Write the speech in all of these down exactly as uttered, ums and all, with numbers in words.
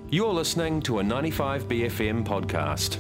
You're listening to a ninety-five B F M podcast.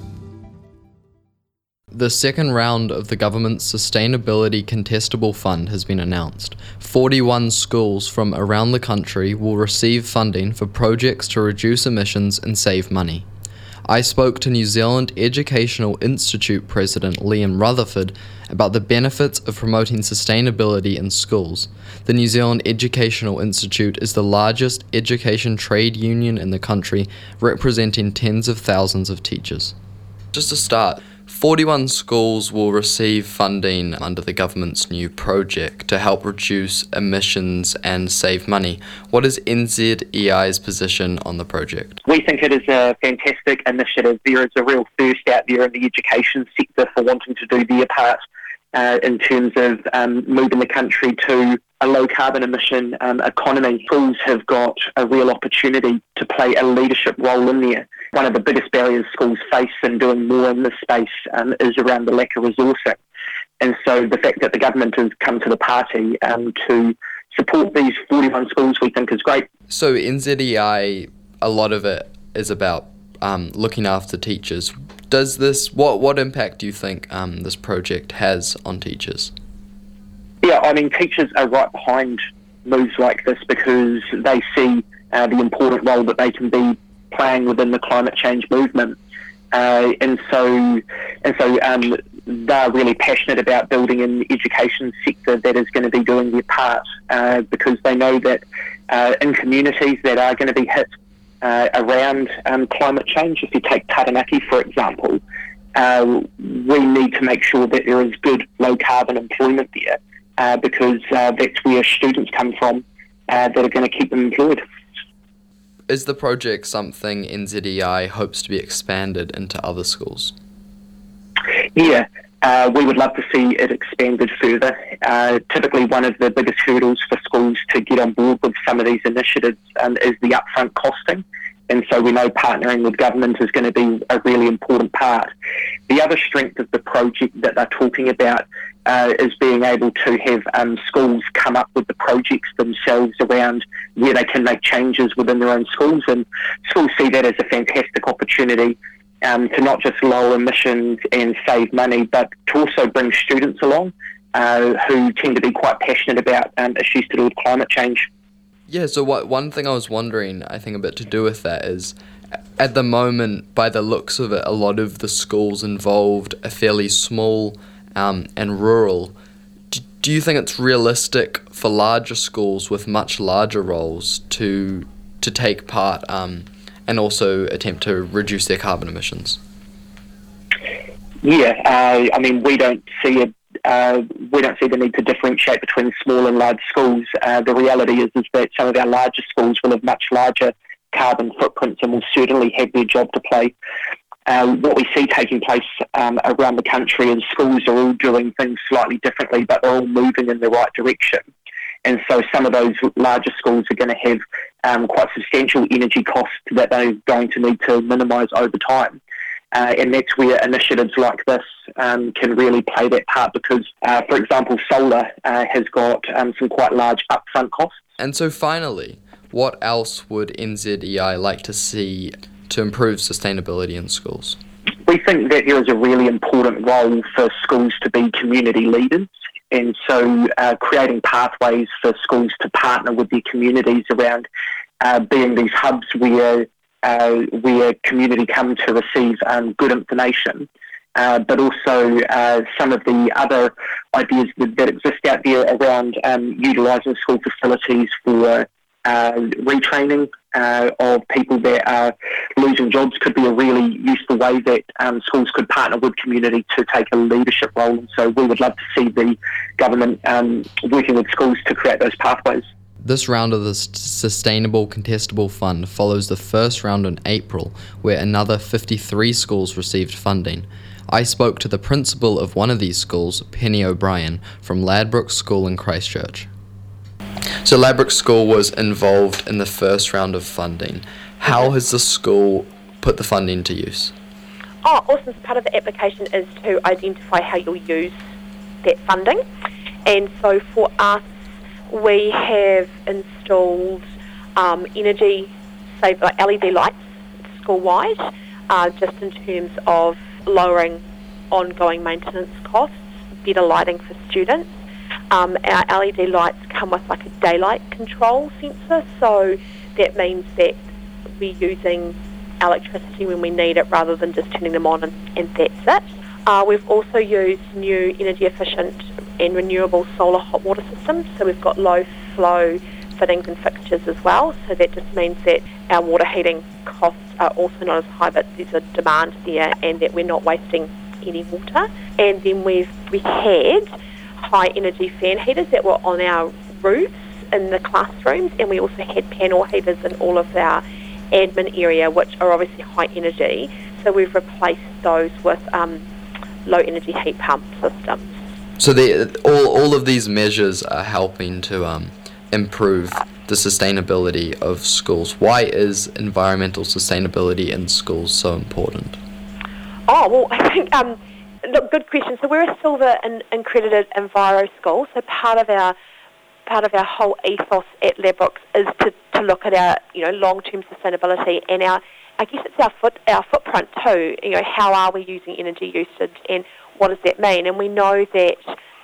The second round of the government's Sustainability Contestable Fund has been announced. forty-one schools from around the country will receive funding for projects to reduce emissions and save money. I spoke to New Zealand Educational Institute President Liam Rutherford about the benefits of promoting sustainability in schools. The New Zealand Educational Institute is the largest education trade union in the country, representing tens of thousands of teachers. Just to start, forty-one schools will receive funding under the government's new project to help reduce emissions and save money. What is N Z E I's position on the project? We think it is a fantastic initiative. There is a real thirst out there in the education sector for wanting to do their part uh, in terms of um, moving the country to a low carbon emission um, economy. Schools have got a real opportunity to play a leadership role in there. One of the biggest barriers schools face in doing more in this space um, is around the lack of resourcing. And so the fact that the government has come to the party um, to support these forty-one schools we think is great. So N Z E I, a lot of it is about um, looking after teachers. Does this, what, what impact do you think um, this project has on teachers? Yeah, I mean, teachers are right behind moves like this because they see uh, the important role that they can be playing within the climate change movement, uh, and so and so um, they're really passionate about building an education sector that is going to be doing their part uh, because they know that uh, in communities that are going to be hit uh, around um, climate change, if you take Taranaki for example, uh, we need to make sure that there is good low carbon employment there uh, because uh, that's where students come from uh, that are going to keep them employed. Is the project something N Z E I hopes to be expanded into other schools? Yeah, uh, we would love to see it expanded further. Uh, typically one of the biggest hurdles for schools to get on board with some of these initiatives um, is the upfront costing. And so we know partnering with government is going to be a really important part. The other strength of the project that they're talking about uh, is being able to have um, schools come up with the projects themselves around where they can make changes within their own schools. And schools see that as a fantastic opportunity um, to not just lower emissions and save money, but to also bring students along uh, who tend to be quite passionate about um, issues to do with climate change. Yeah, so what one thing I was wondering, I think a bit to do with that is, at the moment, by the looks of it, a lot of the schools involved are fairly small um, and rural. Do, do you think it's realistic for larger schools with much larger roles to to take part um, and also attempt to reduce their carbon emissions? Yeah, uh, I mean, we don't see a Uh, we don't see the need to differentiate between small and large schools. Uh, the reality is, is that some of our larger schools will have much larger carbon footprints and will certainly have their job to play. Uh, what we see taking place um, around the country is schools are all doing things slightly differently, but they're all moving in the right direction. And so some of those larger schools are going to have um, quite substantial energy costs that they're going to need to minimise over time. Uh, and that's where initiatives like this um, can really play that part because, uh, for example, solar uh, has got um, some quite large upfront costs. And so finally, what else would N Z E I like to see to improve sustainability in schools? We think that there is a really important role for schools to be community leaders. And so uh, creating pathways for schools to partner with their communities around uh, being these hubs where Uh, where community come to receive um, good information, uh, but also uh, some of the other ideas that, that exist out there around um, utilising school facilities for uh, retraining uh, of people that are losing jobs could be a really useful way that um, schools could partner with community to take a leadership role. And so we would love to see the government um, working with schools to create those pathways. This round of the Sustainable Contestable Fund follows the first round in April, where another fifty-three schools received funding. I spoke to the principal of one of these schools, Penny O'Brien, from Ladbroke School in Christchurch. So Ladbroke School was involved in the first round of funding. How has the school put the funding to use? Oh, awesome. So part of the application is to identify how you'll use that funding. And so for us, we have installed um, energy save like L E D lights school-wide, uh, just in terms of lowering ongoing maintenance costs, better lighting for students. Um, our L E D lights come with like a daylight control sensor, so that means that we're using electricity when we need it rather than just turning them on and, and that's it. Uh, we've also used new energy efficient and renewable solar hot water systems, so we've got low flow fittings and fixtures as well, so that just means that our water heating costs are also not as high, but there's a demand there and that we're not wasting any water. And then we've we had high energy fan heaters that were on our roofs in the classrooms, and we also had panel heaters in all of our admin area, which are obviously high energy, so we've replaced those with um, low energy heat pump systems. So the, all, all of these measures are helping to um, improve the sustainability of schools. Why is environmental sustainability in schools so important? Oh, well, I think, um, look, good question. So we're a silver and accredited Enviro school, so part of our part of our whole ethos at Ladbrokes is to, to look at our, you know, long-term sustainability and our, I guess it's our foot, our footprint too. You know, how are we using energy usage and what does that mean? And we know that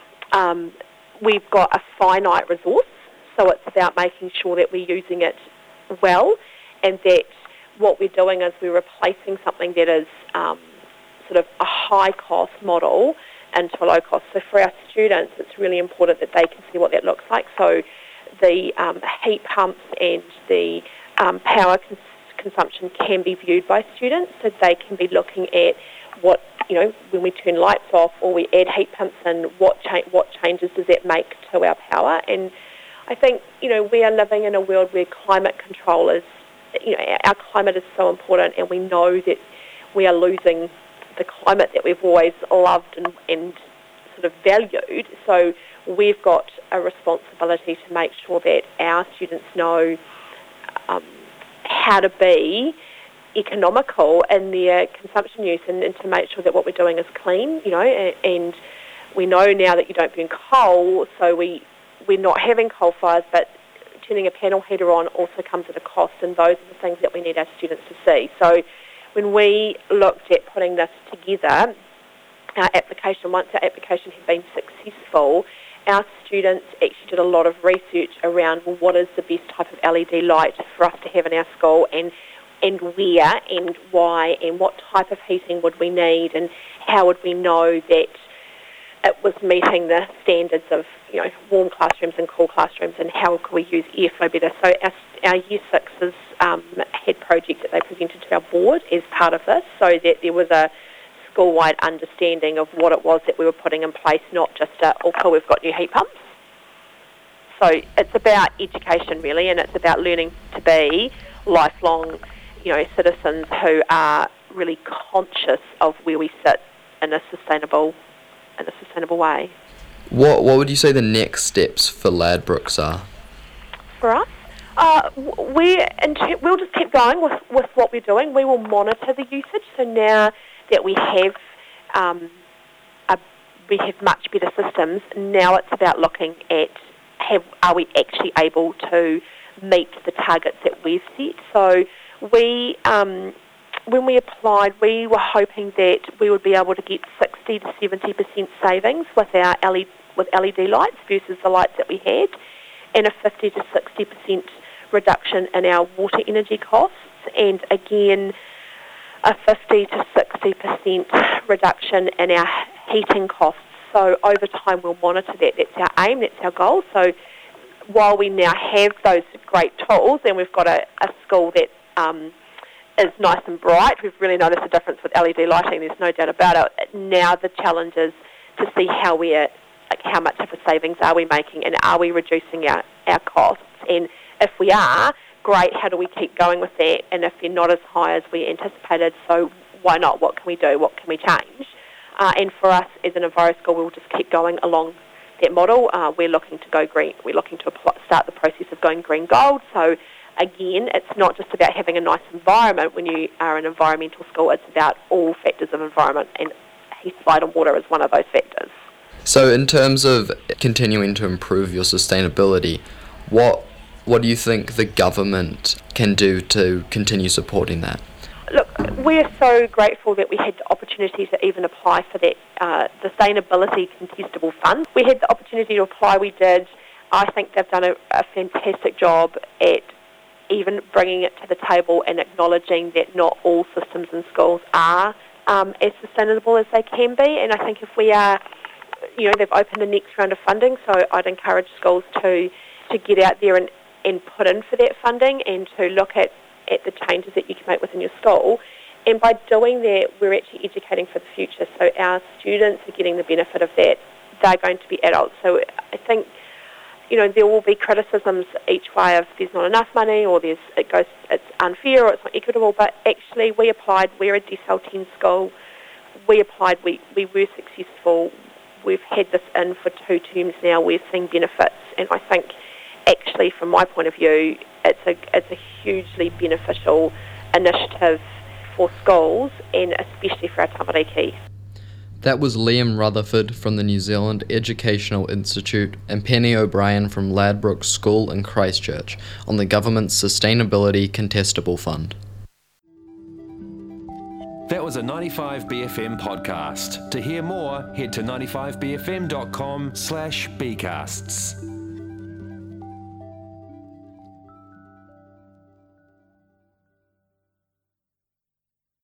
um, we've got a finite resource, so it's about making sure that we're using it well, and that what we're doing is we're replacing something that is um, sort of a high-cost model into a low cost. So for our students, it's really important that they can see what that looks like. So the um, heat pumps and the um, power cons- consumption can be viewed by students, so they can be looking at what, you know, when we turn lights off or we add heat pumps in, what cha- what changes does that make to our power? And I think, you know, we are living in a world where climate control is, you know, our climate is so important, and we know that we are losing the climate that we've always loved and, and sort of valued. So we've got a responsibility to make sure that our students know um, how to be economical in their consumption use, and, and to make sure that what we're doing is clean, you know, and, and we know now that you don't burn coal, so we, we're not having coal fires, but turning a panel heater on also comes at a cost, and those are the things that we need our students to see. So when we looked at putting this together, our application, once our application had been successful, our students actually did a lot of research around, well, what is the best type of L E D light for us to have in our school, and and where and why, and what type of heating would we need, and how would we know that it was meeting the standards of, you know, warm classrooms and cool classrooms, and how could we use airflow better. So our, our Year Sixes um, had projects that they presented to our board as part of this, so that there was a school-wide understanding of what it was that we were putting in place, not just a, oh, cool, we've got new heat pumps. So it's about education, really, and it's about learning to be lifelong, you know, citizens who are really conscious of where we sit in a sustainable in a sustainable way. What what would you say the next steps for Ladbrokes are? For us, uh, we we'll just keep going with, with what we're doing. We will monitor the usage. So now that we have um, a, we have much better systems, now it's about looking at have are we actually able to meet the targets that we've set. So we. Um, When we applied, we were hoping that we would be able to get sixty to seventy percent savings with our L E D, with L E D lights versus the lights that we had, and a fifty to sixty percent reduction in our water energy costs, and again, a fifty to sixty percent reduction in our heating costs. So over time, we'll monitor that. That's our aim, that's our goal. So while we now have those great tools, and we've got a, a school that um, is nice and bright. We've really noticed a difference with L E D lighting, there's no doubt about it. Now the challenge is to see how we're, like how much of a savings are we making, and are we reducing our, our costs? And if we are, great, how do we keep going with that? And if they're not as high as we anticipated, so why not? What can we do? What can we change? Uh, and for us as an Enviro school, we'll just keep going along that model. Uh, we're looking to go green. We're looking to apply, start the process of going green gold. So again, it's not just about having a nice environment when you are an environmental school, it's about all factors of environment, and heat, light and water is one of those factors. So in terms of continuing to improve your sustainability, what what do you think the government can do to continue supporting that? Look, we're so grateful that we had the opportunity to even apply for that uh, Sustainability Contestable Fund. We had the opportunity to apply, we did. I think they've done a, a fantastic job at even bringing it to the table and acknowledging that not all systems in schools are um, as sustainable as they can be. And I think if we are, you know, they've opened the next round of funding, so I'd encourage schools to, to get out there and, and put in for that funding and to look at, at the changes that you can make within your school. And by doing that, we're actually educating for the future. So our students are getting the benefit of that. They're going to be adults. So I think, you know, there will be criticisms each way of there's not enough money or there's it goes it's unfair or it's not equitable, but actually we applied, we're a decile ten school, we applied, we, we were successful, we've had this in for two terms now, we're seeing benefits, and I think actually from my point of view it's a it's a hugely beneficial initiative for schools and especially for our tamariki. That was Liam Rutherford from the New Zealand Educational Institute and Penny O'Brien from Ladbroke School in Christchurch on the government's Sustainability Contestable Fund. That was a ninety-five B F M podcast. To hear more, head to ninety-five b f m dot com slash bcasts.